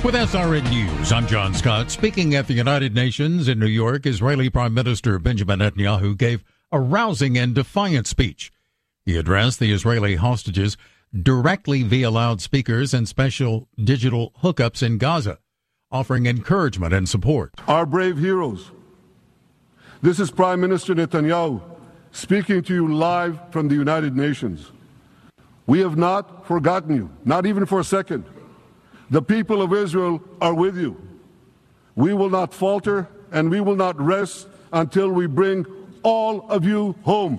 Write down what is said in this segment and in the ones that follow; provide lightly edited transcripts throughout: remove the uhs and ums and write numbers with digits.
With SRN News, I'm John Scott. Speaking at the United Nations in New York, Israeli Prime Minister Benjamin Netanyahu gave a rousing and defiant speech. He addressed the Israeli hostages directly via loudspeakers and special digital hookups in Gaza, offering encouragement and support. Our brave heroes. This is Prime Minister Netanyahu speaking to you live from the United Nations. We have not forgotten you, not even for a second. The people of Israel are with you. We will not falter and we will not rest until we bring all of you home.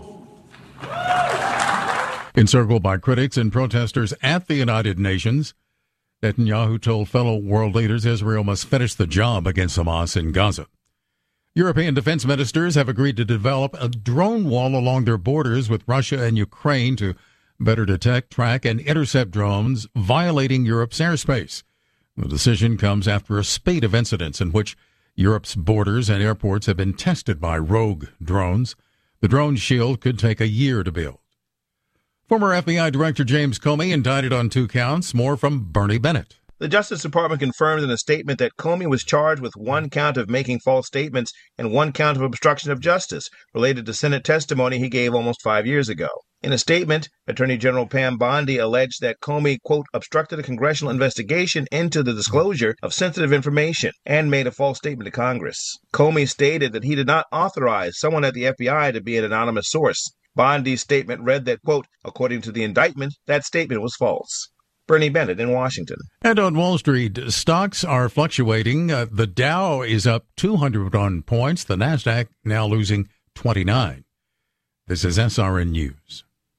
Encircled by critics and protesters at the United Nations, Netanyahu told fellow world leaders Israel must finish the job against Hamas in Gaza. European defense ministers have agreed to develop a drone wall along their borders with Russia and Ukraine to better detect, track, and intercept drones violating Europe's airspace. The decision comes after a spate of incidents in which Europe's borders and airports have been tested by rogue drones. The drone shield could take a year to build. Former FBI Director James Comey indicted on 2 counts. More from Bernie Bennett. The Justice Department confirmed in a statement that Comey was charged with 1 count of making false statements and 1 count of obstruction of justice related to Senate testimony he gave almost 5 years ago. In a statement, Attorney General Pam Bondi alleged that Comey, quote, obstructed a congressional investigation into the disclosure of sensitive information and made a false statement to Congress. Comey stated that he did not authorize someone at the FBI to be an anonymous source. Bondi's statement read that, quote, according to the indictment, that statement was false. Bernie Bennett in Washington. And on Wall Street, stocks are fluctuating. The Dow is up 201 points. The Nasdaq now losing 29. This is SRN News.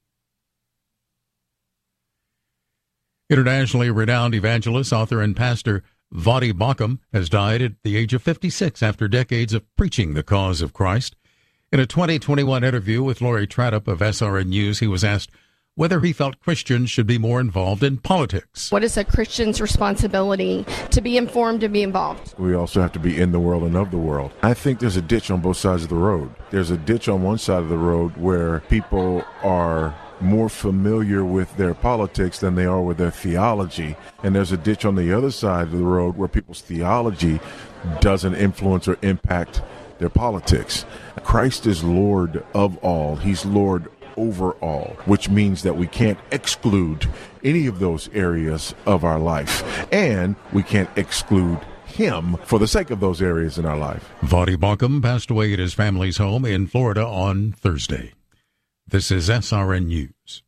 Internationally renowned evangelist, author, and pastor Voddie Baucham has died at the age of 56 after decades of preaching the cause of Christ. In a 2021 interview with Lori Tradup of SRN News, he was asked whether he felt Christians should be more involved in politics. What is a Christian's responsibility to be informed and be involved? We also have to be in the world and of the world. I think there's a ditch on both sides of the road. There's a ditch on one side of the road where people are more familiar with their politics than they are with their theology. And there's a ditch on the other side of the road where people's theology doesn't influence or impact their politics. Christ is Lord of all. He's Lord over all, which means that we can't exclude any of those areas of our life, and we can't exclude him for the sake of those areas in our life. Voddie Baucham passed away at his family's home in Florida on Thursday. This is SRN News.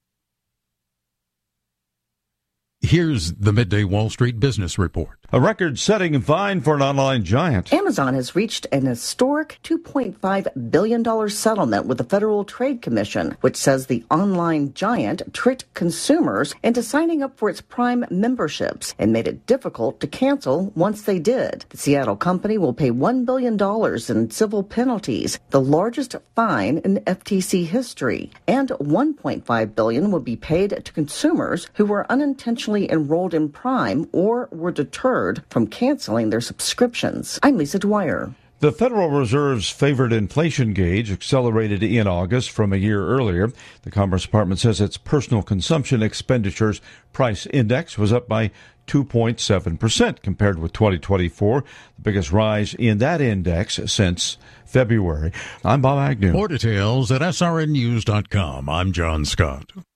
Here's the Midday Wall Street Business Report. A record-setting fine for an online giant. Amazon has reached an historic $2.5 billion settlement with the Federal Trade Commission, which says the online giant tricked consumers into signing up for its Prime memberships and made it difficult to cancel once they did. The Seattle company will pay $1 billion in civil penalties, the largest fine in FTC history, and $1.5 billion will be paid to consumers who were unintentionally enrolled in Prime or were deterred from canceling their subscriptions. I'm Lisa Dwyer. The Federal Reserve's favored inflation gauge accelerated in August from a year earlier. The Commerce Department says its personal consumption expenditures price index was up by 2.7% compared with 2024, the biggest rise in that index since February. I'm Bob Agnew. More details at srnnews.com. I'm John Scott.